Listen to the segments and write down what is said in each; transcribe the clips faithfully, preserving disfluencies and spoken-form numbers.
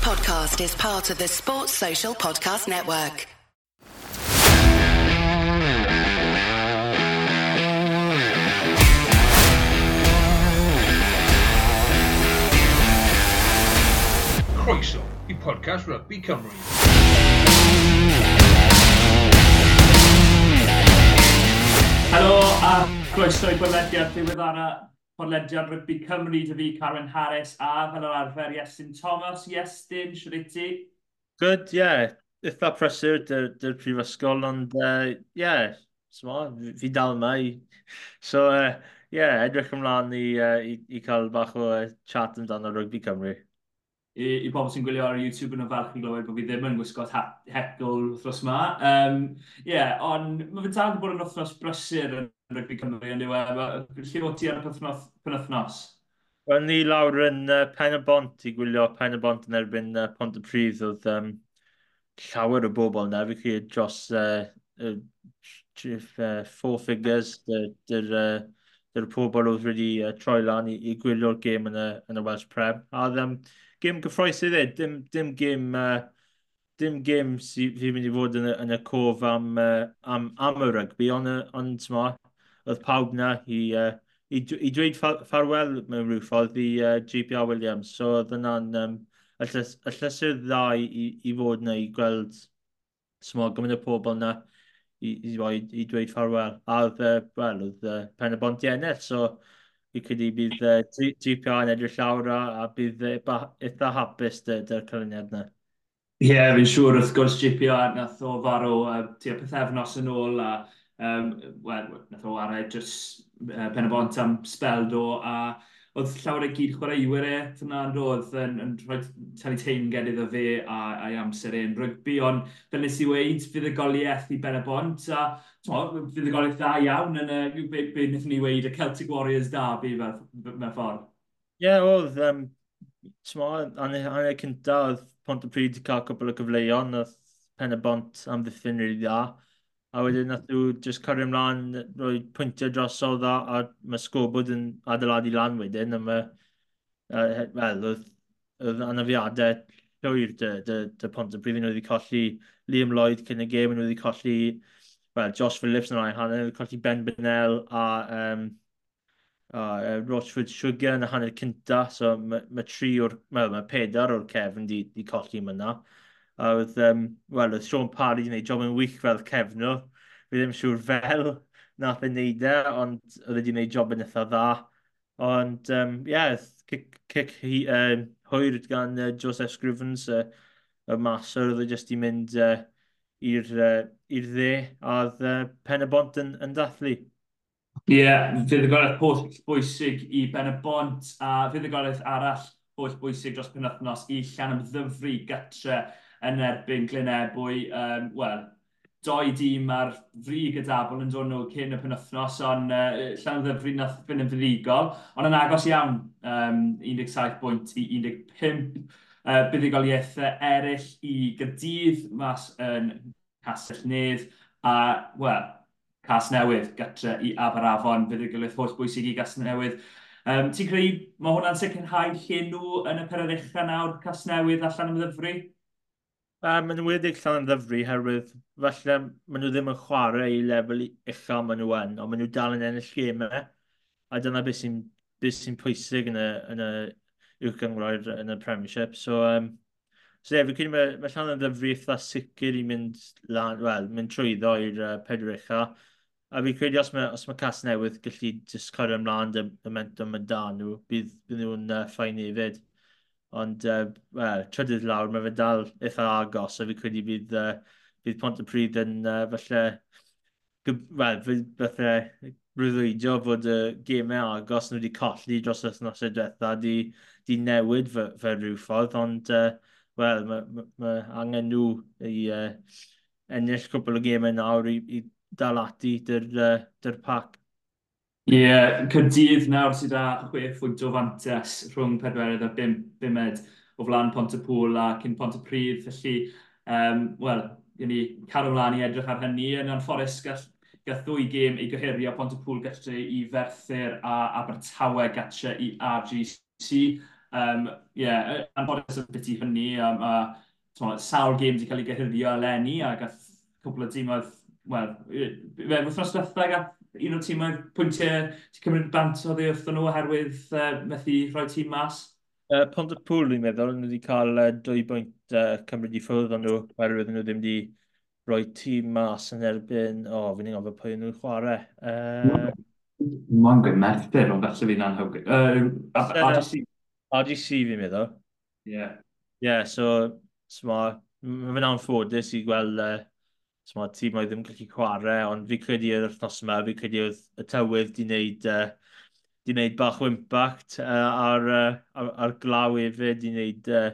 podcast is part of the Sports Social Podcast Network. Croeso i podcast Rugby Cymru. Helo a croeso i bodlediad ddiweddara podlediad Rugby Cymru, dy fi Carwyn Harris a fel o'r arfer Iestyn Thomas. Iestyn, siwr i ti? Good, yeah. Eitha prysur dy'r prifysgol, ond uh, yeah, smart, fi dal yma i. So, uh, yeah, edrych ymlaen i, uh, i, i cael bach o uh, chat amdano Rugby Cymru. I, i bobl sy'n gwylio ar YouTube yn y falch i glywed bod fi ddim yn gwisgo hecl wrthnos yma. Um, yeah, ond mae fe dal bod yn wythnos brysur yn Rugby Cymru, yn diwedd. Lle o ti ar y penwythnos? Wel, ni lawr yn uh, Pen y Bont i gwylio Pen y Bont yn erbyn uh, Pontypridd. Oedd um, llawer o bobl yna. Fi chi dros uh, uh, uh, four figures. Dy'r uh, dy'r pobl oedd wedi uh, troi lan i, i gwylio'r gêm yn y, yn y Welsh Prem. A oedd um, gêm gyffroes i ddweud, dim, dim gêm... Uh, dim gêm sydd fi'n mynd i fod yn y, yn y cof am, uh, am, am y rygbi, ond on, on, oedd pawb na i, uh, i, i dweud ffarwel mewn rhyw ffordd i uh, G P R Williams. So oedd yna'n um, y llysur dda i, i fod na i gweld smog gymaint o pobl na i, i, i, i dweud ffarwel. A oedd, uh, well, oedd uh, Pen y Bont i ennill, so fi credu bydd uh, G P R yn edrych llawr a bydd uh, eitha hapus dy'r canlyniad na. Ie, yeah, fi'n siŵr wrth gwrs G P R nath o farw uh, tua pethefnos yn ôl a um, well, nath o arau jyst uh, Pen y Bont am speldo a oedd llawer ei gyd chwaraewyr e fyna yn dod yn, yn rhoi tali teimged iddo fe a, a'i amser e'n rygbi, ond fel nes i weid, fuddugoliaeth i Ben y Bont a fuddugoliaeth dda iawn yn uh, be, be wnaethon ni weid y Celtic Warriors derby mewn ffordd. Ie, yeah, oedd, um, anau cynta oedd Pontypridd wedi cael cwbl o gyfleon, oedd Pen y Bont am ddiffyn rili dda. A wedyn nath nhw jyst cario ymlaen, rhoi pwyntio drosodd a, a mae sgobod yn adeiladu lan wedyn. Mae, uh, wel, oedd, oedd anafiadau llwyr dy, dy, dy Pontypridd. Nhw wedi colli Liam Lloyd cyn y gêm, nhw wedi colli well, Josh Phillips yn rhai hanner, wedi colli Ben Bennell a um, Uh, Rochford Sugar yn y hanner cynta, so mae ma tri o'r, mae ma pedar o'r cefn di, di colli yma. A oedd, um, wel, oedd Sean Parry wedi gwneud job yn wych fel cefnwr. Fi ddim siŵr fel nath e'n neud e, ond oedd wedi gwneud job yn eitha dda. Ond, ie, um, yeah, cic, cic um, hwyr gan uh, Joseph Scrivens, uh, y maswr, oedd jyst i mynd uh, i'r uh, dde, a oedd uh, Pen y Bont yn, yn dathlu. Ie, yeah, fuddugoliaeth holl bwysig i Ben y Bont a fuddugoliaeth arall holl bwysig dros penwythnos i Llanymddyfri gytre yn erbyn Glynebwy. Um, Wel, doi dîm ar fri gydabl yn dod nhw cyn y penwythnos, ond uh, Llanymddyfri nath fynd yn fuddigol, ond yn agos iawn, um, un deg saith pwynt i un deg pump. Uh, buddugoliaethau eraill i Gaerdydd mas yn Castell Nedd a, wel, Casnewydd, gytre i Aberafon, fuddugoliaeth holl bwysig i Casnewydd. Um, Ti'n credu mae hwnna'n sicrhau lle nhw yn y peder ucha nawr, Casnewydd a Llanymddyfri? Uh, Mae'n wedi Llanymddyfri, herwydd falle maen nhw ddim yn chwarae i lefel ucha maen nhw yn, ond maen nhw dal yn ennill gemau, a dyna beth sy'n sy pwysig yn y, yn y uwch gyngroer yn y Premiership. So, um, so yeah, fi credu mae, mae Llanymddyfri eitha sicr i mynd, lan, well, mynd trwyddo i'r uh, peder ucha. A fi credu os mae, os mae Casnewydd gallu jyst cario ymlaen y momentum yn da nhw, bydd, bydd nhw'n uh, ffain hefyd. Ond, uh, well, trydydd lawr, mae fe dal eitha agos, a fi credu bydd, uh, bydd Pontypridd yn uh, falle, well, falle breuddwydio fod y uh, gemau agos nhw wedi colli dros y wythnosau diwetha, di, di newid fe, fe rhyw ffordd, ond, uh, well, mae ma, ma angen nhw i uh, ennill cwbl o gemau nawr i, i dal ati dy'r uh, pac. Ie, yeah, Caerdydd nawr sydd â chwech phwynt o fantes rhwng pedwerydd a bimed o flaen Pontypool a cyn Pontypridd. Felly, um, wel, i ni cadw ymlaen i edrych ar hynny. Yn anffodus gall, gall ddwy gêm i gyhurio Pontypool gytre i Ferthyr a Abertawe gytre i R G C. Um, yeah, anffodus y beth i hynny, um, a sawl gêm wedi cael ei gyhyddio eleni, a gath cwbl o tîmoedd, wel, fe wythnos diwetha gath un o'r tîmau pwyntiau wedi cymryd bant o ddi nhw oherwydd uh, methu rhoi tîm mas. Uh, Pontypool, dwi'n meddwl, nhw wedi cael uh, dwy bwynt uh, cymryd i ffwrdd o'n nhw, oherwydd nhw ddim wedi rhoi tîm mas yn erbyn, o, oh, fi'n ei gofio pwy nhw'n chwarae. Uh, Mae'n gwyd merthyr, ond felly fi'n anhywg. A D C. A D C fi'n meddwl. Ie. Ie, so, sma, mae'n anffodus i gweld uh, sma, tîm oedd ddim gallu chwarae, ond fi credu yr wythnos yma, fi credu oedd y tywydd di wneud, uh, di wneud bach o impact uh, ar, uh, ar, ar glaw hefyd, di wneud, uh,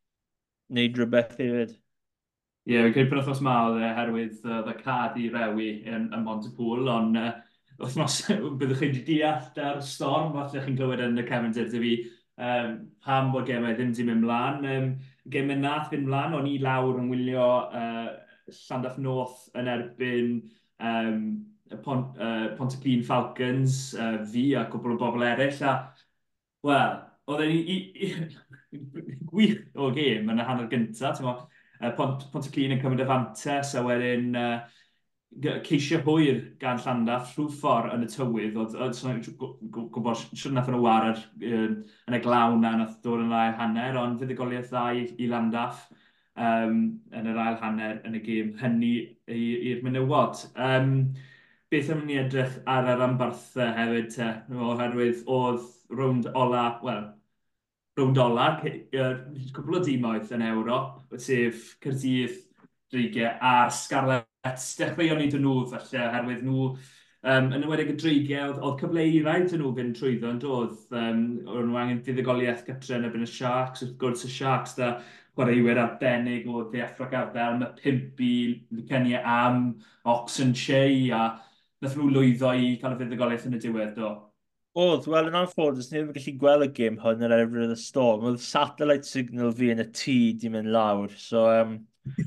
wneud rhywbeth hefyd. Ie, yeah, fi'n credu pan wythnos ma oedd e herwydd uh, y cad i rewi yn, yn Montepool, ond uh, wythnos byddwch chi wedi deall ar storm, falle chi'n clywed yn y cefndir dy fi, um, pam bod gemau ddim wedi mynd mlaen. Um, gemau nath fynd mlaen, o'n i lawr yn wylio uh, Llandaff North yn erbyn um, Pont, uh, Pontyclun Falcons, uh, fi a cwbl o bobl eraill, a wel, oedd e'n gwych o gêm yn y hanner gyntaf, ti'n mo, uh, Pont, Pontyclun yn cymryd y fantes, a wedyn uh, ceisio hwyr gan Llandaff rhyw ffordd yn y tywydd, oedd gwybod siwr nath nhw war yn y glawn na nath dod yn yr ail hanner, ond fuddigoliaeth dda i, i Llandaff um, yn yr ail hanner yn y gêm hynny i'r menywod. Um, beth am ni edrych ar yr ambarthau hefyd, te, oherwydd oedd rownd ola, wel, rownd ola, cwbl o dîmoedd yn Ewrop, sef Caerdydd, Dreigiau a'r Scarlett. Dechreuon ni dyn nhw, falle, oherwydd nhw, um, yn ymwedig y dreigiau, oedd, oedd cyfle i rai dyn nhw fynd trwyddo, ond oedd, um, oedd nhw angen fuddugoliaeth gytre yn ebyn y Sharks, wrth gwrs y Sharks, da chwaraewyr arbennig o ddeallra gafel, mae Pimpi, Lucenia Am, Oxenchey, a nath nhw lwyddo i cael y fuddugoliaeth yn y diwedd, do. Oedd, wel, yn anffodus, ni ddim yn gallu gweld y gêm hwn yn erbyn y storm. Oedd satellite signal fi yn y tŷ di mynd lawr, so... Um,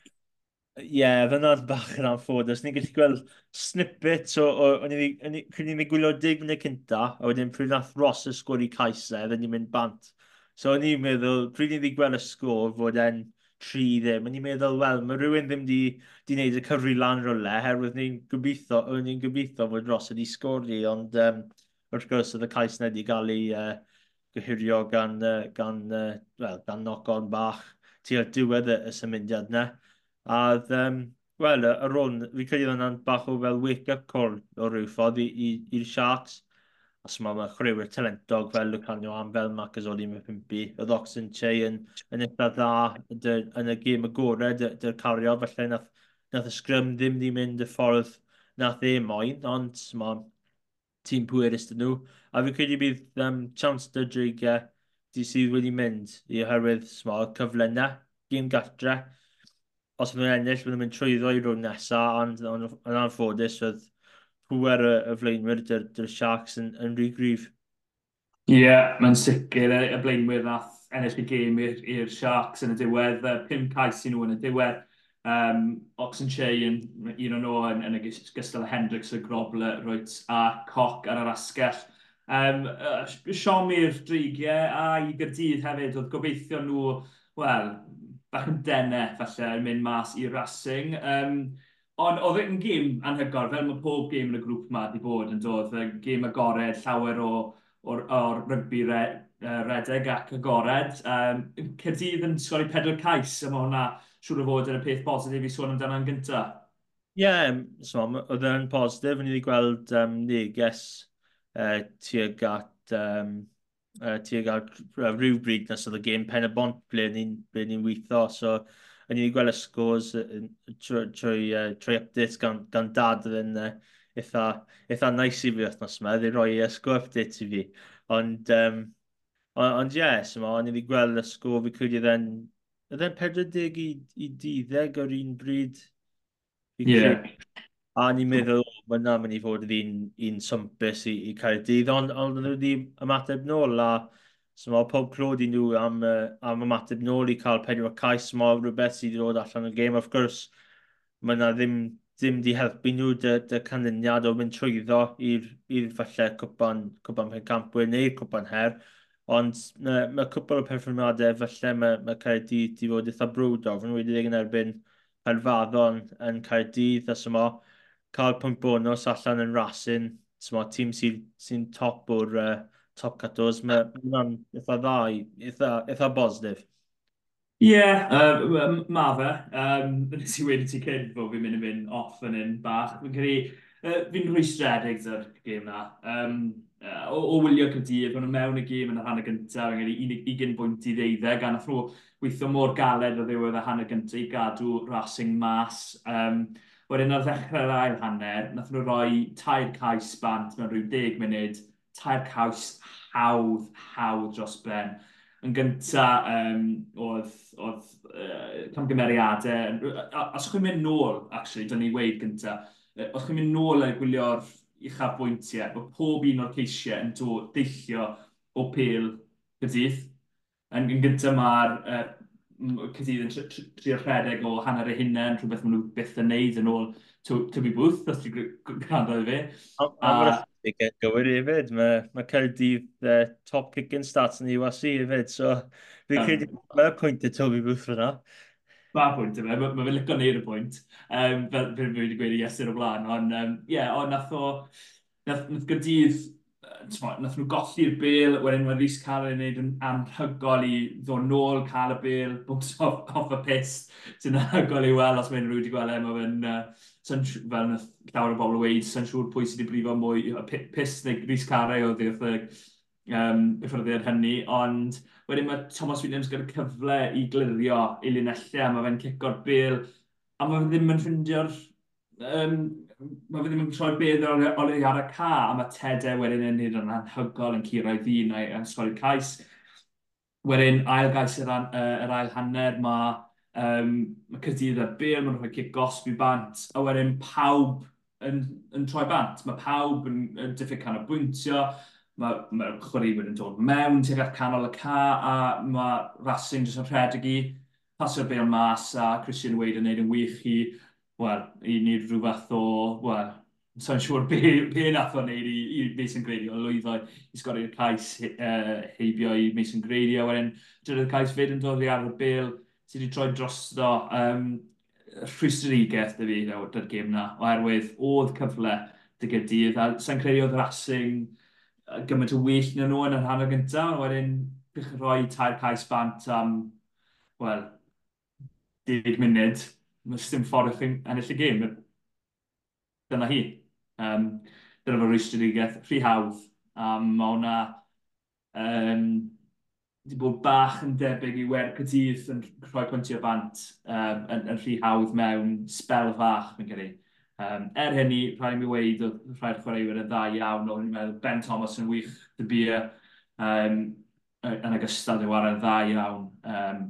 Ie, yeah, fyna'n bach yn anffodus. Ni'n gallu gweld snippet o... Pryd ni'n mynd gwylio dig munud cynta, a wedyn pryd nath Ross y sgwr i caesau, fydden ni'n mynd bant. So o'n i'n meddwl, pryd ni'n gweld y sgwr fod e'n tri ddim, o'n i'n meddwl, wel, mae rhywun ddim di, di wneud y cyfri lan rolau, herwydd ni'n gobeithio, o'n ni'n gobeithio fod Ross wedi sgori, ond um, wrth gwrs oedd y cais na wedi cael ei uh, gyhurio gan, uh, gan, uh, well, gan knock-on bach tua'r diwedd y, y symudiad na. A, um, wel, ar ôl, fi credu yna'n bach o fel wake-up call o ryw ffordd i'r Sharks. Os mae yna chwaraewyr talentog fel Lucanio Am, fel Macazoli mewn pimpi. Oedd Oxenchey yn, yn eitha dda yn y gêm agored, dy'r cario, felly nath, nath y sgrym ddim di mynd y ffordd nath e moyn, ond mae tîm pwerus dyn nhw. A fi credu bydd um, chance dy dreigiau di sydd wedi mynd i oherwydd cyfle na, gêm gatre. Os ydyn nhw'n ennill, byddwn nhw'n mynd trwyddo i rownd nesaf, ond yn anffodus, oedd pwer y, y flaenwyr dy'r dy Sharks yn, yn rhy gryf. Ie, yeah, mae'n sicr y blaenwyr nath ennill y gêm i'r Sharks yn y diwedd, pum cais i nhw yn y diwedd. Um, Oxenchey yn un o'n nhw yn, yn y gystal y Hendricks, y Grobler, Roets a Coc ar yr asgell. Um, uh, Siomi'r dreigiau a i Gyrdydd hefyd, oedd gobeithio nhw, wel, bach yn denau, falle, yn mynd mas i racing. Um, ond oedd e'n gêm anhygoel, fel mae pob gêm yn y grŵp yma wedi bod yn dod. Gêm agored, llawer o, o'r, or rygbi re, uh, redeg ac agored. Um, Caerdydd yn sgori pedwar cais, a mae hwnna siŵr o fod yn y peth positif i sôn amdano'n gyntaf. Ie, yeah, so, oedd e'n positif. Ni wedi gweld um, neges uh, tuag at... Um, Uh, tuag at uh, rhywbryd nes oedd y gêm pen y bont ble ni'n ni weithio. So, o'n i'n gweld y scores uh, trwy uh, updates gan, gan dad yn uh, eitha, eitha nice i fi wythnos yma. Ddi roi y score updates i fi. Ond, um, ond yes, o'n i'n gweld y score fi credu oedd e'n pedwar deg i, i dyddeg o'r un bryd. Ie. Yeah. A ni'n meddwl, mae yna mynd i fod yn un swmpus i, i Caerdydd, ond on, nhw wedi ymateb nôl, a so mae pob clod i nhw am, uh, am ymateb nôl i cael pedwar cais, mae rhywbeth sydd wedi dod allan o'r gêm. Of course, mae yna ddim, ddim di helpu nhw dy, dy canlyniad o mynd trwyddo i'r falle cwpan, cwpan pen campwyr neu'r cwpan her, Ond mae ma cwpl o perfformiadau falle mae, mae Caerdydd wedi fod eitha brwdol. Fy nhw wedi yn erbyn Caerfaddon yn Caerdydd a symo cael pwynt bonus allan yn Racing. Symo tîm sy'n sy top o'r uh, top catos. Mae hwnna'n eitha dda, i- eitha, eitha bosib. Ie, yeah, uh, ma fe. Um, nes i wedi ti cyd fod fi'n mynd i fynd off yn un bach. Fi'n credu, uh, fi'n rhwystredig dy'r gêm na. Um, uh, o, o wylio Caerdydd, o'n nhw mewn y gêm yn y hanner gyntaf, fi'n credu ugain bwynt i ddeuddeg, gan athro weithio mor galed o ddiwedd y hanner gyntaf i gadw Racing mas. Um, wedyn ar ddechrau'r ail hanner, nath nhw roi tair cais bant mewn rhyw deg munud, tair caws hawdd, hawdd dros ben. Yn gynta, um, oedd, oedd uh, camgymeriadau, a- os chi'n mynd nôl, actually, dyn ni weid gynta, uh, os chi'n mynd nôl a gwylio'r uchafbwyntiau, bod pob un o'r ceisiau yn dod deillio o pel Caerdydd. Yn, yn gynta mae'r uh, Caerdydd yn tr- tr- trio rhedeg o hanner eu hunain, rhywbeth maen nhw byth yn neud yn ôl Toby Booth, os ti'n gwrando i fi. A, a A mae'r ychydig gywir hefyd. Mae, mae Caerdydd uh, top kicking stats yn U S C hefyd. So fi'n credu mae'r pwynt y Toby Booth fyna. Mae'r pwynt yma, mae ma fe'n licio neud y pwynt. Um, fel fel fi wedi gweud i Iestyn o blaen. Ond um, yeah, ond nath o, nath, nath Gaerdydd, uh, t'mo, nath nhw golli'r bel, wedyn mae Rhys Carr yn gwneud yn anhygol i ddod nôl, cael y bel, bwms off, off y pist, sy'n anhygol i weld os mae'n rwy wedi gweld e, mae fe'n, uh, sy'n siw- fel nath llawer o bobl o weid, sy'n siŵr pwy sydd wedi brifo mwy, y pi- pist neu Rhys Carr oedd wrth y um, gyffyrddiad hynny, ond wedyn mae Thomas Williams gyda cyfle i glirio i linellau, mae fe'n cico'r bel, a mae fe ddim yn ffindio'r... Um, mae fe ddim yn troi'r bel ar oleu ar y ca, a mae Tedau wedyn yn nid yn anhygol yn curo'i ddyn a'i ysgol cais. Wedyn, ail gais yr, an, uh, yr ail hanner, mae, um, mae Caerdydd ar bel, mae'n rhoi cic gosbi bant, a wedyn pawb yn, yn troi bant. Mae pawb yn, yn diffyg canolbwyntio, mae, mae chwaraewyr yn dod mewn tuag at canol y ca, a mae Racing jyst yn rhedeg i pasio'r bel mas, a Christian Wade yn neud yn wych i, wel, i wneud rhyw fath o, wel, so'n siŵr be, be nath o'n neud i, i Mason Grady, o lwyddo i sgori'r cais uh, heibio i Mason Grady, a wedyn dydw'r cais fyd yn dod i ar y bel sydd wedi troi drosto. Um, rhwystredigaeth dy fi dy'r gêm na, oherwydd oedd cyfle dy Gaerdydd, a sa'n credu oedd Racing uh, gymaint o well na nhw yn yr hanner gyntaf, a wedyn bych rhoi tair cais bant am, wel, deg munud, mae dim ffordd i chi ennill y gêm. Dyna hi. Um, dyna fo rwystredigaeth rhy hawdd. Um, mae hwnna um, wedi bod bach yn debyg i wer Caerdydd yn rhoi pwyntiau bant um, yn, yn rhy hawdd mewn spel fach, fi'n credu. Um, er hynny, rhaid mi weid, oedd rhaid chwaraewyr yn dda iawn, o'n i'n meddwl Ben Thomas yn wych dybia um, yn ogystal i wario dda iawn um,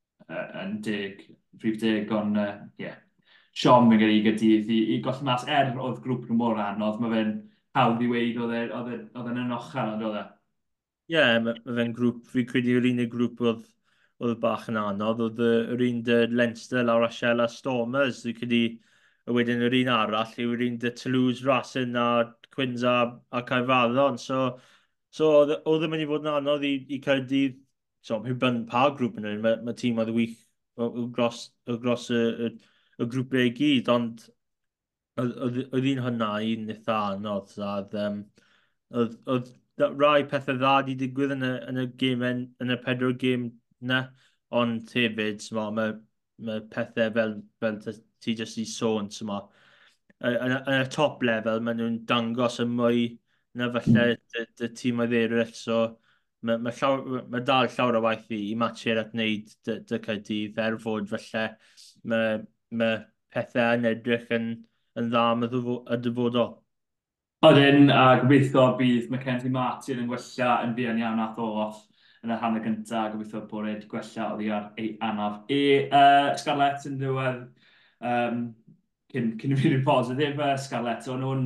yn deg, rhif deg, ond uh, yeah. Siom yn gyda i Gaerdydd i, i golli mas er oedd grŵp nhw mor anodd, mae fe'n hawdd i weid oedd e- oedd e- oedd e'n ynochel ond oedd e. Ie, yeah, mae ma fe'n grŵp, fi credu yw'r unig grŵp oedd, oedd bach yn anodd. Oedd y- yr un dy Leinster lawr a Shell a Stormers. Fi credu y wedyn yr un arall yw'r un dy Toulouse, Racing a Quins a, a Caerfaddon. So, so oedd oedd yn mynd i fod yn anodd i, i Caerdydd. So, hyw byn pa grŵp yn un, mae, mae tîm oedd wych o, o gros, o gros y, y, y grwpiau i gyd, ond oedd oedd- oedd un hynna un eitha anodd. So, oedd, um, oedd, oedd da- rai pethau dda wedi digwydd yn y, yn y gêm en, yn y pedwar gêm na, ond hefyd, so, mae, mae pethau fel, fel ty- ti jyst i sôn, so, ma, yn, y- yn y top level, maen nhw'n dangos y mwy na falle y, y tîm oedd eraill, so mae, mae, llawer, mae dal llawer o waith i, i matcher at wneud dy, dy Caerdydd, er fod falle mae, mae pethau yn edrych yn, yn dda am y ddyfo- y dyfodol. Odyn, a gobeithio bydd Mackenzie Martin yn gwella yn buan iawn ath o off yn y hanner gyntaf, gobeithio bod e'n gwella oddi ar ei anaf. E, uh, Scarlett yn diwedd, um, cyn, cyn i fi wedi positif, uh, Scarlett, o'n nhw'n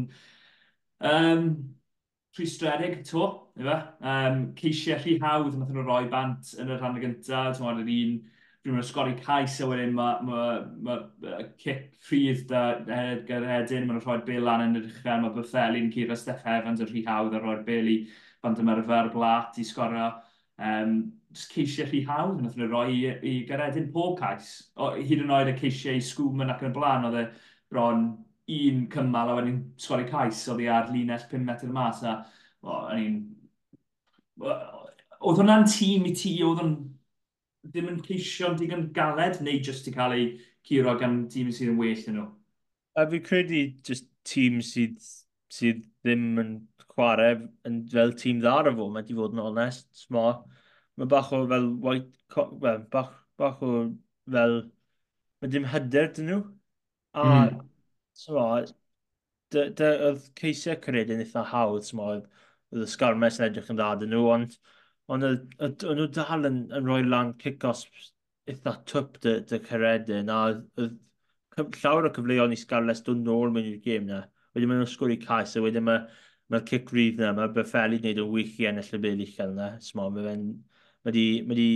um, rhwystredig to, efe? Um, ceisiau rhy hawdd nath nhw roi bant yn y rhan gyntaf, ti'n gwybod, yr un rhywun yn sgori cais a wedyn mae ma, ma, ma cic rhydd da Edin, maen nhw'n rhoi'r bel lan yn yr uchel, mae Betheli'n curo Steph Evans yn rhy hawdd a rhoi'r bel i bant ymarfer blat i sgorio. Um, just ceisio rhy hawdd, nath nhw roi i, i Garedin pob cais. O, hyd yn oed y ceisio i Sgwman ac yn y blaen, oedd e bron un cymal a wedyn sgori cais, oedd hi ar linell pum metr mas. A, o, i'n... Oedd hwnna'n tîm i ti, oedd hwn ddim yn ceisio'n digon galed, neu jyst i cael ei curo gan tîm sydd yn well yn nhw? A fi credu just tîm sydd, sydd ddim yn chwarae yn fel tîm dda ar y fo, mae di fod yn onest. Mae ma bach o fel white, well, bach, bach o fel, mae dim hyder dyn nhw. A Mm. so, dy, dy, oedd ceisiau cred yn eitha hawdd, so, oedd, oedd y sgarmes yn edrych yn dda dyn nhw, ond ond oedd oedd- oedd nhw dal yn, yn rhoi lan kick-offs eitha twp dy, dy Caredin, a oedd cyf- llawer o cyfleoedd i Scarlett dod nôl mewn i'r gêm na. Wedyn maen nhw'n sgwri cais, a wedyn mae'r mae kick rydd na, mae Betheli wneud yn wych i ennill y byd uchel na. So, mae fe'n, mae di, mae di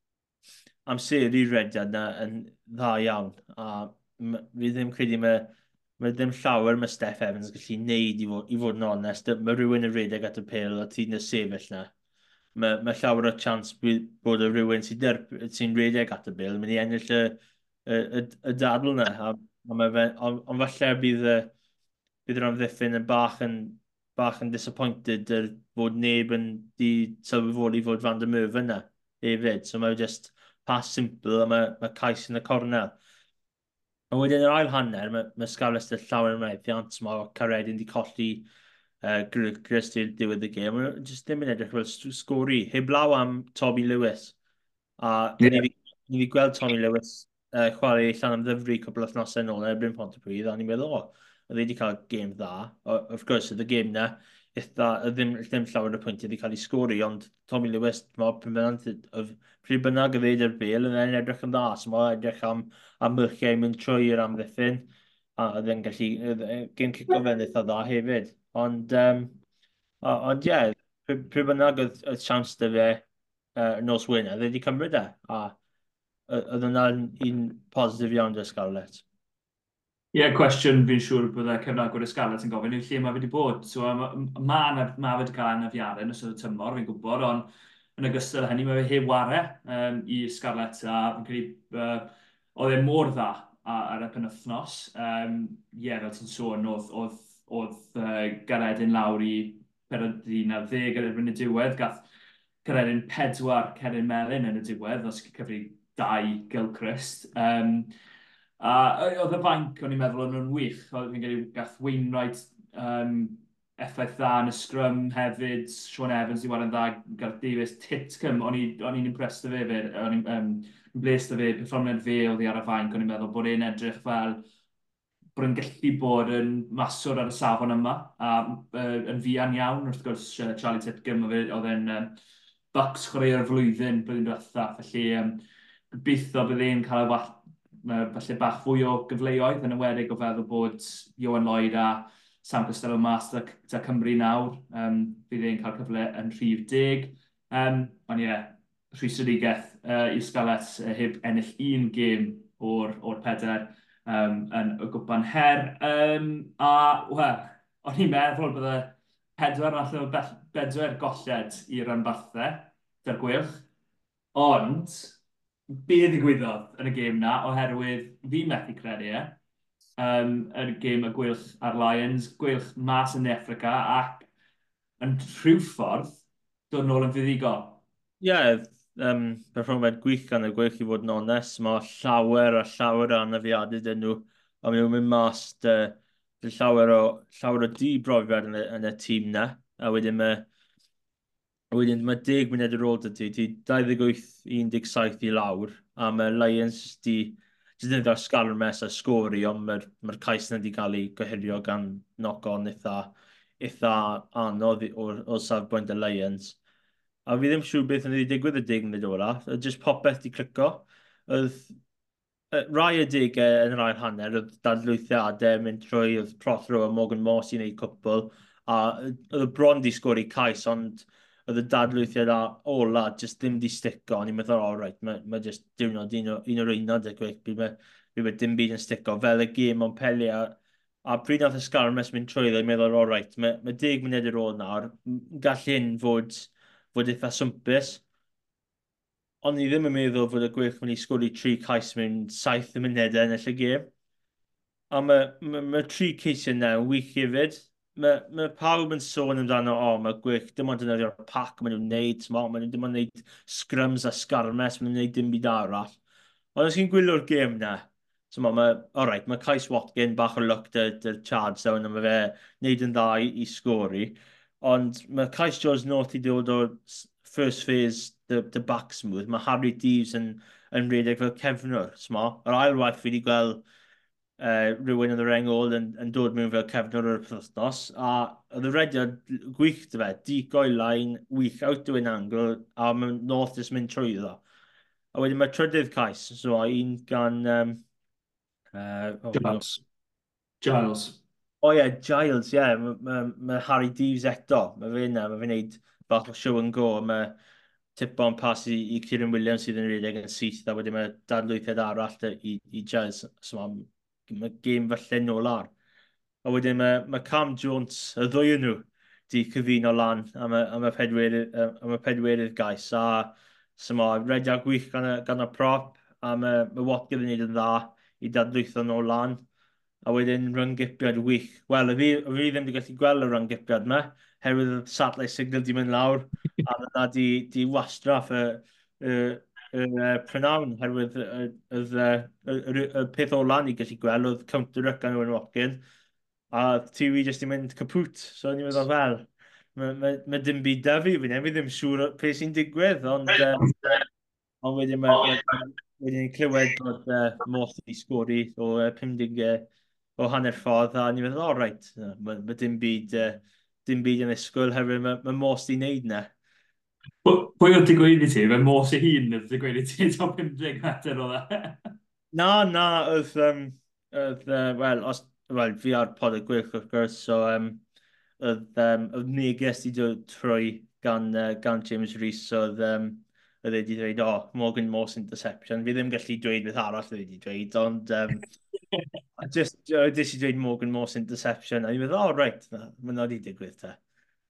amseru rediad na yn dda iawn, a m- fi ddim credu mae Mae ddim llawer mae Steph Evans yn gallu neud i fod, i fod yn onest. Mae rhywun yn redeg at y pêl a ti'n y sefyll na. Mae, mae llawer o chance by- bod y rhywun sy'n sy redeg at y pêl yn mynd i ennill y, y, y, y dadl na. A, a mae fe, ond on falle bydd, y, bydd yr amddiffyn yn bach yn, bach yn disappointed er bod neb yn di sylweddoli fod Van der Merwe na hefyd. So mae just pass simple a mae, mae cais yn y cornel. A wedyn yr ail hanner, mae, mae Scarlett y llawer yn methiant, mae Caredin wedi colli uh, Gris i'r diwedd y gêm. Mae'n just ddim yn edrych fel s- sgori. Heblaw am Tommy Lewis. A Ie. ni fi, ni fi gweld Tommy Lewis uh, chwarae llan am ddyfru cwbl o thnosau nôl yn erbyn Pontypridd, a ni'n meddwl, o, oedd wedi cael gêm dda. O, of course, oedd y gêm na, eitha, ddim, ddim llawer o pwyntiau wedi cael ei sgori, ond Tommy Lewis, mae pryd bynnag pryd bynnag y feid i'r bel, yn edrych yn dda, so mae'n edrych am, am myrchiau mynd trwy'r amddiffyn, a oedd e'n gallu, gen cico fe'n eitha dda hefyd. Ond, um, ond ie, yeah, pryd pryd bynnag oedd, oedd siawns dy fe uh, nos wyn, oedd wedi cymryd e, a oedd yna'n un positif iawn dy Scarlett. Ie, yeah, cwestiwn fi'n siŵr bod y cefnagwr y Scarlett yn gofyn yw lle mae wedi bod. So, mae ma, ma, ma wedi cael anafiadau yn ystod y tymor, fi'n gwybod, ond yn ogystal â hynny, mae fe heb ware um, i Scarlett, a fi'n credu uh, oedd e mor dda a- ar y penwthnos. Ie, um, yeah, fel ti'n sôn, oedd, oedd, oedd uh, Garedin lawr i pedwar ar ddeg ar erbyn y diwedd, gath Garedin pedwar Cerin Melin yn y diwedd, os cyfri dau Gilchrist. Um, A oedd y fainc, o'n i'n meddwl, o'n nhw'n wych. Oedd fi'n gael gath Wainwright um, effaith dda yn y scrum hefyd, Sean Evans i waran dda, Gareth Davies, Titcomb, o'n i'n impressed o fe fyd, o'n i'n um, blest o fe, perfformiad fe oedd i ar y fainc, o'n i'n meddwl bod e'n edrych fel bod yn gallu bod yn maswr ar y safon yma, a uh, yn fian iawn, wrth gwrs Charlie Titcomb, oedd e'n um, Bucks chwarae'r flwyddyn, blwyddyn diwetha, felly um, gobeithio bydd e'n cael y wall falle bach fwy o gyfleoedd yn ymwedig o feddwl bod Ioan Lloyd a Sam Costello mas da, da Cymru nawr. Um, bydd e'n cael cyfle yn rhif deg. Um, ond ie, yeah, rhysodigaeth uh, i'r Scarlett uh, heb ennill un gêm o'r, or peder um, yn y gwpan her. Um, a, wel, o'n i'n meddwl bod y pedwar allan o bedwar golled i'r rhanbarthau, dy'r gwylch. Ond, be ddigwyddodd yn y gêm na, oherwydd fi methu credu e, um, yn y gêm y gwylch ar Lions, gwylch mas yn Africa ac yn rhyw ffordd dod nôl yn fuddigol. Ie, yeah, um, perfformiad gwych gan y gwych i fod yn onest. Mae llawer a llawer o anafiadau dyn nhw. A maen nhw'n mynd mas dy, dy llawer o, llawer o di brofiad yn y, yn y tîm na. A wedyn mae A wedyn mae deg munud ar ôl dydy, ti dau ddeg wyth un deg saith i lawr, a mae Lions di, jyst yn dweud sgalwr mes a sgori, ond mae'r mae cais yna wedi cael ei gohirio gan knock-on eitha, eitha anodd o'r, o'r safbwynt y Lions. A fi ddim siŵr beth yn wedi digwydd y deg munud ola, jyst popeth di clico. Oedd uh, rai y degau yn yr ail hanner, oedd dadlwythiadau mynd trwy, oedd Prothero a Morgan Moss i wneud cwpl, a oedd y bron di sgori cais, ond oedd y dadlwythiad ola jyst ddim di stico, ond i'n meddwl, all right, mae, mae jyst diwrnod un, un o'r unod y gwych, bydd mae dim byd yn stico, fel y gêm o'n peli, a, a pryd nath y Scarmes mynd trwy, i'n meddwl, all right, mae, mae deg munud ar ôl nawr, gall hyn fod, fod eitha swmpus, ond ni ddim yn meddwl fod y gwych mynd i sgwri tri cais mewn saith munud yn y gêm. A mae ma, ma tri ceisio yna yn wych hefyd. Mae ma pawb yn sôn amdano, o, mae gwych dim ond yn ydw'r pac maen nhw'n neud, maen nhw dim ond yn neud scrums a scarmes, maen nhw'n neud dim byd arall. Ond os chi'n gwylio'r gêm na, so mae, ma, alright, mae Cais Watkin bach o look dy, dy charge down, a mae fe neud yn dda i, i sgori. Ond mae Cais Jones North i dod o'r first phase, dy, dy back smooth. Mae Harry Deeves yn, yn redeg fel cefnwr, sma. Yr ail waith fi wedi gweld uh, rhywun yn y rengol yn, yn dod mewn fel cefnwr o'r wythnos, a oedd y rediad gwych dy fe, decoy line, wych, out to an angle, a mae North just mynd trwy ddo. A wedyn mae trydydd cais, so un gan... Um, uh, oh, Giles. Giles. O ie, yeah, Giles, ie. Yeah. Mae ma, ma Harry Deeves eto. Mae fe yna, mae fe'n neud bach o show and go. Mae tip-on pas i, i Kieran Williams sydd yn rhedeg yn syth, a wedyn mae dadlwythiad arall i, i Giles. So mae, mae gêm falle nôl ar. A wedyn mae, mae Cam Jones, y ddwy nhw, di cyfuno lan am y, am y pedwerydd, am y pedwerydd gais. A so mae rediad gwych gan y, gan y prop, a mae, mae Watkin yn neud yn dda i dadlwytho nhw lan. A wedyn ryngipiad wych. Wel, y fi, y fi ddim wedi gallu gweld y ryngipiad yma, herwydd y satellite signal di mynd lawr, a yna di, di wastraff y, y, y, y prynawn, herwydd y, y, y, y, y peth ola ni gallu gweld oedd counter-up gan Owen Watkin, a ti wi jyst i mynd caput, so ni'n meddwl, wel, mae ma, ma dim byd da fi, fi ddim siŵr beth sy'n digwydd, ond, uh, ond wedyn mae ma, wedyn ni'n clywed bod uh, Moss wedi sgori o uh, pumdeg uh, o hanner ffordd, a ni'n meddwl, o, oh, right, mae ma dim byd, uh, dim byd yn ysgwyl, herwydd mae ma Moss wedi wneud na. Pwy oedd ti gweud i ti? Mae Moss ei hun oedd ti gweud i ti to pumdeg metr o dda. Na, na, oedd, um, oedd uh, wel, os, wel, fi ar pod y gwych wrth gwrs, so um, oedd, um, oedd neges i dod trwy gan, uh, gan James Rees, so oedd, um, oedd wedi dweud, o, oh, Morgan Moss interception. Fi ddim gallu dweud beth arall oedd wedi dweud, ond um, just, uh, dis i dweud Morgan Moss interception, a ni'n meddwl, oh, right, mae'n na wedi digwydd te.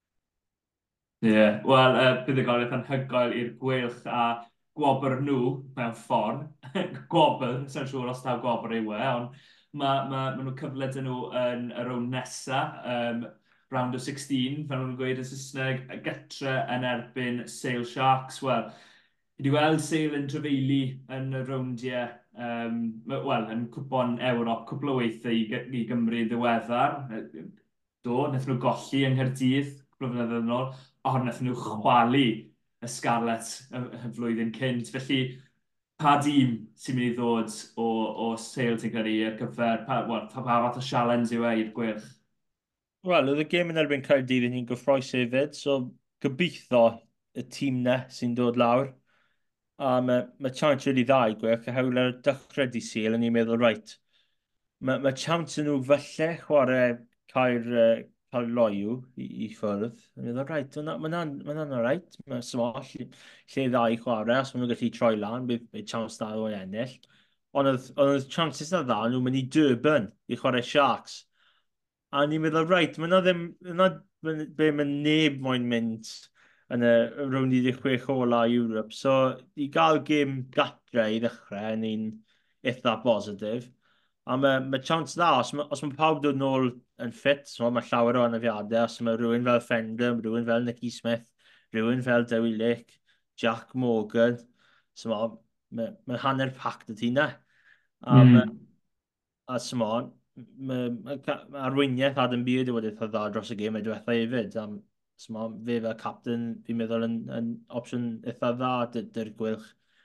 Ie, yeah. Wel, uh, bydd y golydd anhygoel i'r gwylch a gwobr nhw mewn ffordd. Gwobr, sy'n siŵr os taw gwobr yw e, ond mae ma, ma nhw cyfle dyn nhw yn y rown nesa, um, round of sixteen, fel nhw'n gweud yn Saesneg, gytre yn erbyn Sale Sharks. Wel, wedi weld Sale yn trefeili yn y rowndiau, um, wel, yn cwpon Ewrop, cwpl o weithiau i, i Gymru ddiweddar. Do, wnaethon nhw golli yng Nghaerdydd, cwpl o flynyddoedd yn ôl, ond wnaethon nhw chwalu y Scarlet y, y flwyddyn cynt. Felly, pa dîm sy'n mynd i ddod o, o Sale ti'n credu ar gyfer, pa, well, pa, pa fath o challenge yw e i'r gwyrch? Wel, oedd y gêm yn erbyn Caerdydd yn un gyffroes hefyd, so gobeithio y tîm ne sy'n dod lawr. A mae, mae chance really dda i gwyrch, a hewl ar y dychryd i Sale, a ni'n meddwl, right, mae, mae chance nhw falle chwarae cael, uh, cael loiw i, i ffwrdd. Ni'n meddwl, right, mae'n ma right, mae'n small, lle, lle dda i chwarae, os maen nhw'n gallu troi lan, bydd, bydd chance dda o ennill. Ond oedd, oedd chances na dda, nhw'n mynd i Durban i chwarae Sharks. A ni'n meddwl, right, mae'n ddim, mae'n be mae neb moyn mynd yn y rownd i ddechrau ola Europe. So, i gael gêm gatre i ddechrau, ni'n eitha positif. A mae, mae chance dda, os mae, os mae pawb dod nôl yn ffit, so mae llawer o anafiadau, os mae rhywun fel Fender, rhywun fel Nicky Smith, rhywun fel Dewi Lick, Jack Morgan, so mae, mae, mae hanner pac dy ti na. A, mm. mae, a so mae, mae, mae arweiniaeth Adam Beard wedi eitha dda dros y gêm edrych hefyd. Am, so mae fe fel captain, fi'n meddwl, yn, yn opsiwn eitha dda dy'r gwylch.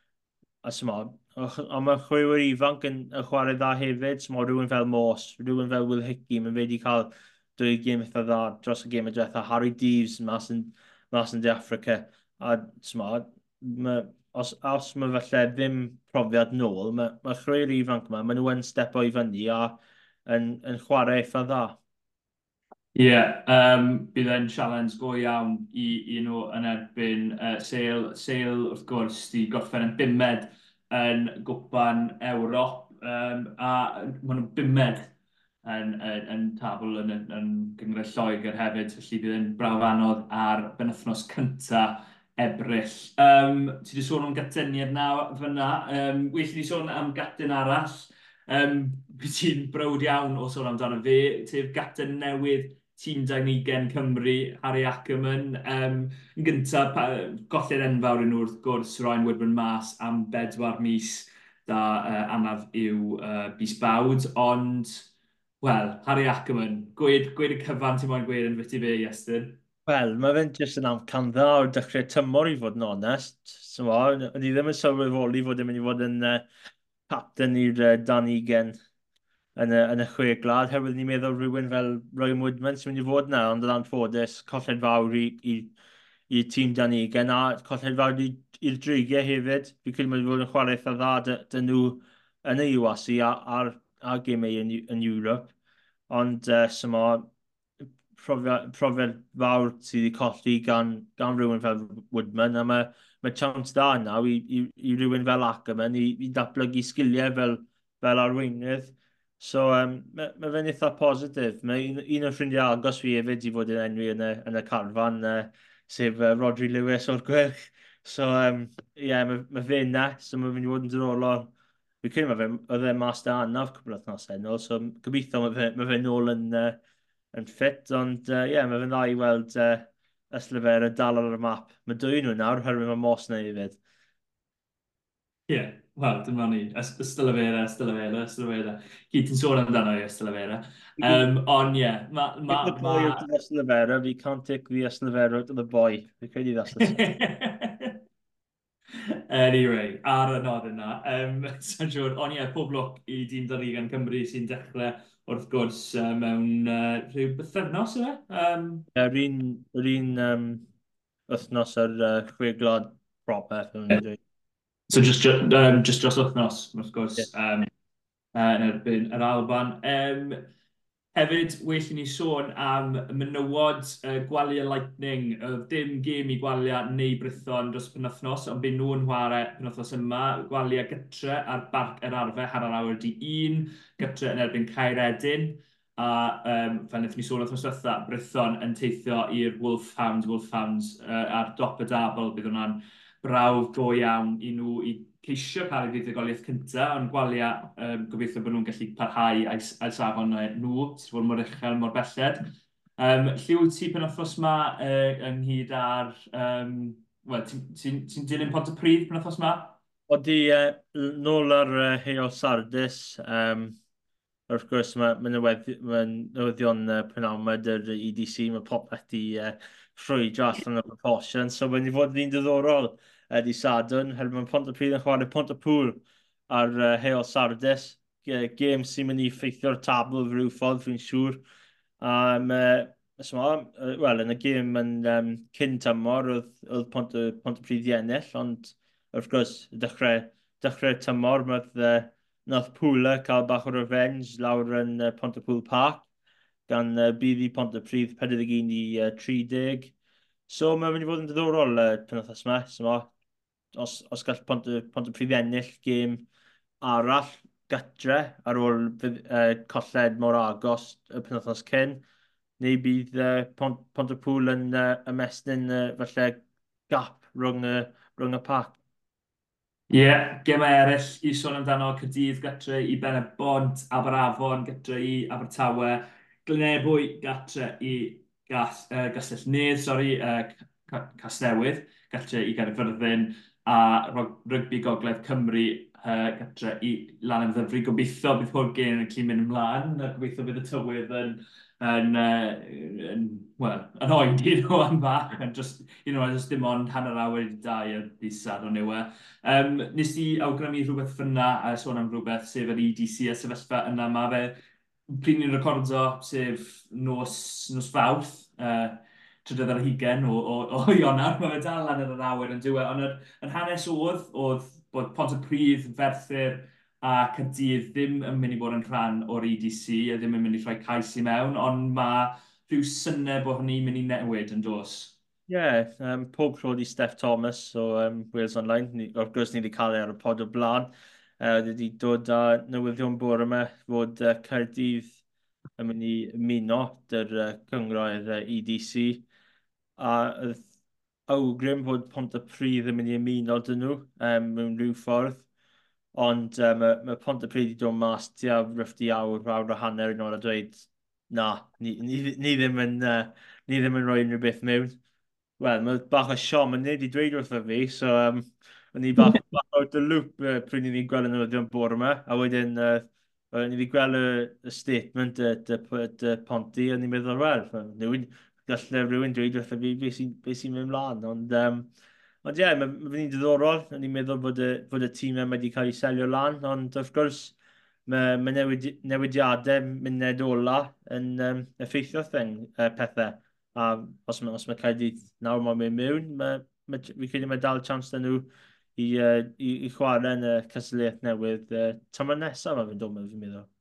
A so mae, ond mae chwywyr ifanc yn y chwarae dda hefyd, so mae rhywun fel Moss, rhywun fel Will Hickey, mae fe wedi cael dwy gêm eitha dda dros y gêm edrych. A Harry Deeves mas yn, mas yn De Africa. A so mae, mae os, os mae falle ddim profiad nôl, mae, mae chwywyr ifanc yma, mae nhw yn step o i fyny a yn, yn chwarae eitha dda. Ie, yeah, um, bydd e'n challenge go iawn i, i nhw yn erbyn uh, Sale. Sale, wrth gwrs, di gorffen yn bimed yn gwpan Ewrop, um, a maen nhw'n bimed yn, yn, yn tabl yn, yn, yn gyngred Lloegr hefyd, felly bydd e'n braf anodd ar benethnos cyntaf ebryll. Um, ti wedi sôn am gatyniad na fyna. Um, Wel, ti wedi sôn am gatyn arall. Um, Bydd ti'n browd iawn o sôn amdano fe. Ti'r gatyn newydd tîm Dainigen Cymru, Harry Ackerman. Um, yn gyntaf, golled enfawr yn wrth gwrs Ryan Woodburn mas am bedwar mis da uh, anaf yw uh, bus bawd, ond, wel, Harry Ackerman, gweud, gweud y cyfan ti'n moyn gweud yn fyty fe, Iestyn? Wel, mae fe'n jyst yn amcan dda o'r dechrau tymor i fod yn onest. So, o'n i ddim yn sylweddoli fod yn mynd i fod yn uh, captain i'r uh, Danigen yn y, yn y chwe glad, herwydd ni'n meddwl rhywun fel Ryan Woodman sy'n mynd i fod yna, ond yn anffodus, colled fawr i, i, i tîm Danigen, a colled fawr i'r dreigiau hefyd. Fi'n credu mynd i fod yn chwarae eitha dda dyn nhw yn y U A C a, a'r, a gemau yn, yn Europe. Ond, uh, symo, profiad, profiad fawr sydd wedi colli gan, gan rhywun fel Woodman, a mae, mae chance da yna i, i, i rhywun fel Ackerman i, i datblygu sgiliau fel, fel arweinydd. So, um, mae, mae fe'n eitha positif. Mae un, un o'r ffrindiau agos fi hefyd i fod yn enwi yn y, yn y carfan, uh, sef uh, Rodri Lewis o'r gwyrch. So, um, yeah, mae, mae fe yna, so mae fe'n fod yn diddorol. Fi'n credu mae fe, oedd e mas da anaf cwbl o thnos enol, so gobeithio mae fe, mae fe nôl yn, uh, yn ffit, ond ie, uh, yeah, mae fe'n dda i weld uh, Yslyfer y dal ar y map. Mae dwy nhw nawr, herwydd mae Mos na hefyd. Ie, yeah, wel, dyma ni. Ystylafera, ystylafera, ystylafera. Gyd ti'n sôn amdano i ystylafera. Um, ond ie, yeah, mae... Ma, If the boy ma... out of Yslyfera, we can't take the Yslyfera out of the boy. Fi'n credu that's the Anyway, ar y nod yna. Um, Sa'n siŵr, ond ie, yeah, pob lwc i dîm Danigen Cymru sy'n dechrau wrth gwrs uh, mewn uh, rhyw bythefnos yna. Um, Yr un, yr un um, wythnos ar uh, chwe glad proper. so just, just, um, just dros wythnos, wrth gwrs, Yeah. um, uh, yn erbyn yr Alban. Um, hefyd, well i ni sôn am menywod uh, Gwalia Lightning. Oedd dim gêm i Gwalia neu Brython dros penwthnos, ond bydd nhw'n chwarae penwthnos yma. Gwalia gytre ar barc yr arfer hanner awr di un, gytre yn erbyn Caeredin. A um, fel wnaethon ni sôn wrth ystwytha, Brython yn teithio i'r Wolfhounds, Wolfhounds uh, ar dop y dabl, bydd hwnna'n brawf go iawn i nhw i ceisio cael ei fuddugoliaeth cyntaf, ond Gwalia um, gobeithio bod nhw'n gallu parhau a'i, a'i safon nhw, sydd fod mor uchel, mor belled. Um, lliw ti penwthnos yma uh, ynghyd ar... Um, Wel, ti'n ti, ti, ti dilyn Pont y Pryd penwthnos yma? Oeddi uh, nôl ar uh, Heo Sardis, um, wrth gwrs mae ma newyddion uh, penawmed yr E D C, mae popeth i uh, ffrwydro allan o proportion, so mae'n i fod yn diddorol uh, di Sadwn, herwydd mae Pont y Pryd yn chwarae Pont y Pŵl ar uh, Heo Sardis, gêm sy'n mynd i ffeithio'r tabl fy rhyw ffordd, fi'n siŵr. Um, uh, uh, Wel, yn y gêm yn um, cyn tymor, oedd, oedd Pont y, Pont y Pryd i ennill, ond wrth gwrs, dechrau, dechrau tymor, mae uh, nath Pwla cael bach o revenge lawr yn uh, Pontypool Park, gan uh, bydd i Pontypridd pedwar deg un i uh, tri deg. So mae'n mynd i fod yn diddorol uh, penwthnos yma. So, os, os gall Pontypridd ennill gêm arall gatre ar ôl uh, colled mor agos y penwthnos cyn, neu bydd uh, Pont Pontypool yn uh, ymestyn uh, falle gap rhwng, uh, rhwng y parc. Ie, yeah, gemau eraill i sôn amdano Caerdydd gatre i Ben y Bont, Aberafon gatre i Abertawe, Glynebwy gatre i Gas, uh, Gastell Nedd, sori, uh, Casnewydd gatre i Gaerfyrddin, a Rygbi Gogledd Cymru uh, gatre i Lanymddyfri. Gobeithio bydd hwn gen yn clyn mynd ymlaen, a gobeithio bydd y tywydd yn yn, uh, yn, well, yn oed i nhw am bach, yn just, you know, just dim ond hanner awr i dau y busad o'n yw e. Um, nes i awgrymu rhywbeth fyna a sôn am rhywbeth sef yr E D C a sefyllfa yna. Mae fe, pryd ni'n recordo, sef nos, nos fawrth, uh, trydydd ar hugen o, o, o Ionar, mae fe dal lan yr awyr yn diwe, ond yn hanes oedd, oedd bod Pont y Pryd, Ferthyr a Caerdydd ddim yn mynd i bod yn rhan o'r E D C, a ddim yn mynd i rhoi cais i mewn, ond mae rhyw syniad bod hynny'n mynd i newid yn dos. Ie, yeah, um, pob tro di Steph Thomas o um, Wales Online, ni, wrth gwrs ni wedi cael ei ar y pod o blaen. Uh, wedi dod â newyddion bore yma fod uh, Caerdydd yn mynd i ymuno dy'r uh, cyngroedd uh, E D C. A uh, awgrym bod Pontypridd yn mynd i ymuno dyn nhw um, mewn rhyw ffordd. Ond um, mae, mae Pontypridd wedi dod mas tua ryfft i awr, awr o hanner yn ôl a dweud, na, ni, ni, ni, ddim yn, uh, ni ddim yn rhoi unrhyw beth mewn. Wel, mae bach o siom yn nid i dweud wrtho fi, so um, o'n i bach, bach out the loop uh, pryd ni wedi gweld y newyddion bore yma, a wedyn uh, o'n i wedi gweld y, y statement y, y, y, y Ponty, a ni'n meddwl, wel, rhywun, gallai rhywun dweud wrtho fi beth sy'n be sy mynd mlaen, ond um, Ond ie, yeah, mae ma fydd diddorol. O'n i'n meddwl bod y, bod y tîm yma wedi cael ei selio lan, ond wrth gwrs mae, mae newid, newidiadau myned ola yn um, effeithio thing, uh, pethau. A os mae, os mae Caerdydd nawr mae'n mynd mewn, mae, mae, fi credu mae dal chance da nhw i, uh, i, i chwarae yn y cystadleuaeth newydd. Uh, Tymor nesaf mae'n dod mewn, fi'n meddwl.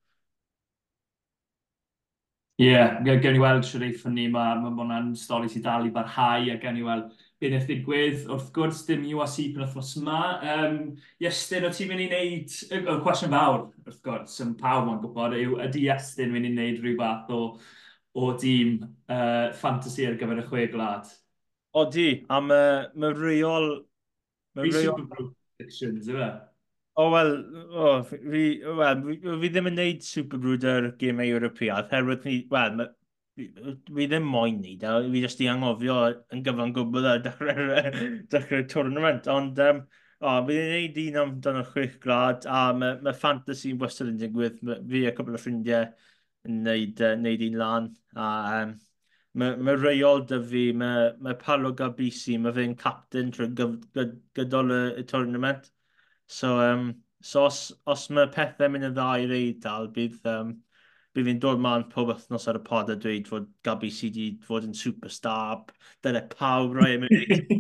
Ie, yeah, gen i weld sy'n reif hynny, mae ma hwnna'n stori sy'n dal i barhau, a gen i weld beth wnaeth ddigwydd. Wrth gwrs, dim U A C pan wythnos yma. Um, Iestyn, o ti'n mynd i wneud, y cwestiwn fawr, wrth gwrs, yn pawb mae'n gwybod, yw ydy Iestyn mynd i wneud rhyw fath o, o dîm uh, fantasy ar gyfer y chwe glad? O di, a mae ma reol... Ma Fi reol... Super Bowl predictions, yw e? O, wel, o, fi, well, fi, fi ddim yn neud Super Brwder gemau Ewropeaidd, herwydd ni, wel, ma, fi, fi ddim moyn neud, a fi jyst i angofio yn gyfan gwbl ar dechrau'r dechrau tournament, ond um, o, fi ddim yn neud un amdano chwech grad, a mae ma fantasy'n wastad yn digwydd, ma, fi a cwbl o ffrindiau yn neud, uh, neud un lan, a um, mae ma reol dy fi, mae ma Paolo Gabisi, mae fe'n captain trwy gyd, gyd, gydol y, y tournament. So, um, so os, os mae pethau mynd yn dda i reidal, bydd, um, bydd fi'n dod ma'n pob wythnos ar y pod a dweud fod Gabi sy wedi fod yn superstar, dyle pawb roi am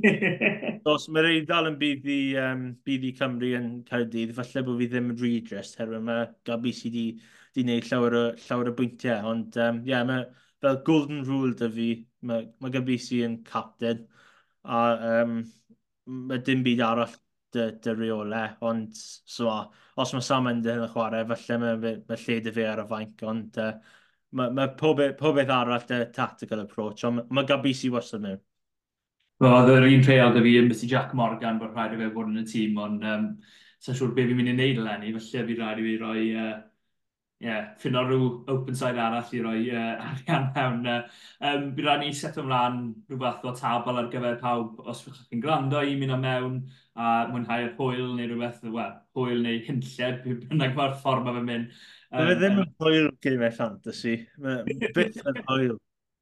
So, os mae reidal yn bydd i, um, bydd i Cymru yn Caerdydd, falle bod fi ddim yn redressed, herwydd mae Gabi sy wedi wedi gwneud llawer o, llawer o bwyntiau. Ond, ie, um, yeah, mae fel golden rule dy fi, mae, mae Gabi sy yn captain, a um, mae dim byd arall dy, dy reolau, ond so, os mae Sam Ender yn y chwarae, falle mae, mae lle dy fe ar y fainc, ond uh, mae, mae pob, pob beth arall dy tactical approach, ond mae Gabi sy wastad mewn. Oedd yr un rheol dy fi yn beth i Jack Morgan bod rhaid i fe fod yn y tîm, ond um, sa'n siŵr beth fi'n mynd i wneud eleni, felly fi rhaid i fi roi uh, yeah, ffynno rhyw open side arall i roi uh, arian mewn. Uh, um, Bydd rhaid ni set ymlaen rhywbeth o tabl ar gyfer pawb os ydych chi'n gwrando i mynd o mewn a mwynhau'r hwyl neu rhywbeth, wel, hwyl neu hynlled, bynnag mae'r ffordd mae fe'n mynd. Um, Mae ddim yn hwyl gymau fantasy, mae byth yn hwyl.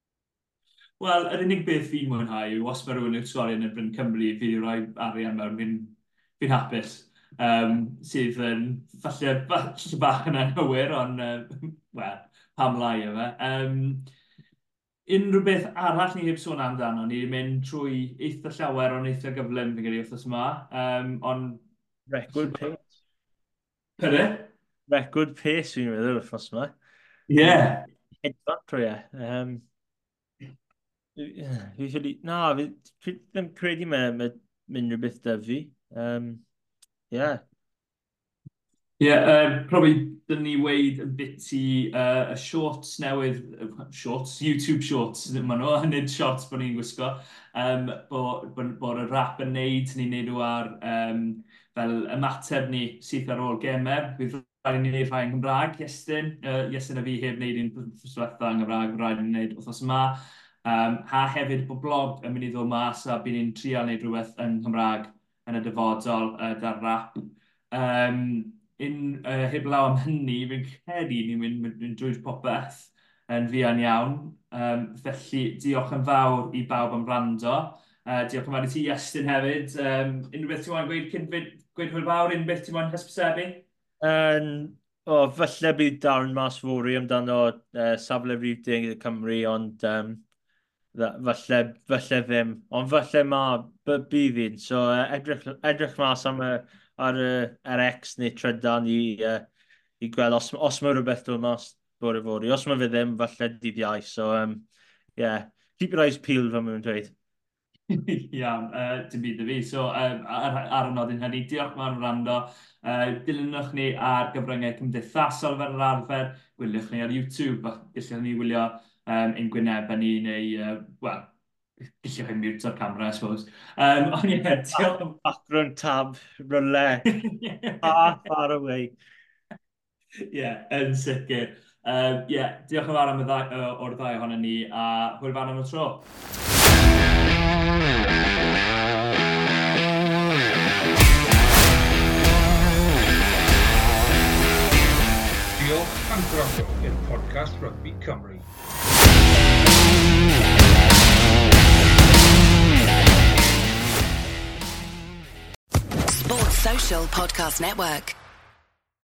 Wel, yr unig beth fi'n mwynhau yw os mae rhywun yn sgori yn y Bryn Cymru, fi wedi rhoi arian mewn, fi'n fi hapus. Um, sydd yn falle falle bach yn anghywir, ond uh, well, pam lai yma. Um, unrhyw beth arall ni heb sôn amdano, ni wedi mynd trwy eitha llawer ond eitha gyflym fi'n gyda wrthos yma. Um, ond... Record pace. Pere? Record pace fi'n meddwl wrthos yma. Ie. Yeah. Hedfan trwy e. Um, fi ffili... Na, fi ddim credu mae'n mynd rhywbeth dy fi. Um, yeah. Ie, yeah, uh, probably dyn ni weid yn bit i uh, y shorts newydd, shorts, YouTube shorts, maen nhw, nid shorts bod ni'n gwisgo, um, bod bo, bo y rap yn neud, ni'n neud nhw ar um, fel ymateb ni sydd ar ôl gemer. Bydd rhaid ni'n neud rhai yn Gymraeg, Iestyn, uh, Iestyn a fi heb wneud un ffwrstwetha yn Gymraeg, rhaid ni'n neud wrthos yma. Um, ha hefyd bod blog yn mynd i ddod mas a bydd ni'n trial wneud rhywbeth yn Gymraeg yn y dyfodol uh, dar rap. Um, un uh, heblaw am hynny, fi'n credu ni'n mynd, mynd, mynd drwy'r popeth yn fuan iawn. Um, felly, diolch yn fawr i bawb am rando. Uh, diolch yn fawr i ti, Iestyn, hefyd. Um, unrhyw beth ti'n mwyn gweud cyn gweud hwyl fawr, unrhyw beth ti'n mwyn hysbysebu? Um, o, falle bydd darn mas fawr amdano uh, safle reading y Cymru, ond um, falle, falle ddim. Ond falle ma bydd un. So, uh, edrych, edrych mas am y ar yr X neu trydan i, uh, i gweld os, os mae rhywbeth dod mas bore fori. Os mae fe ddim, falle dydd iau. So, um, yeah, keep your eyes peeled fan mwyn dweud. Iawn, uh, dim byd y fi. So, um, ar, ar y nodyn hynny, diolch ma'n rando. Uh, dilynwch ni ar gyfryngau cymdeithasol fel yr arfer. Gwyliwch ni ar YouTube. Gallwch ni wylio um, ein gwynebau ni neu, uh, well, Gallwch chi mute o'r camera, I suppose. Um, ond ie, diolch yn... Background tab, ryle, far, far away. Ie, yn sicr. Um, yeah, diolch yn fawr am y ddau, uh, o'r ddau ohono ni, a hwyl fan am y tro. Diolch am gwrando i'r podcast Rugby Cymru. Sports Social Podcast Network.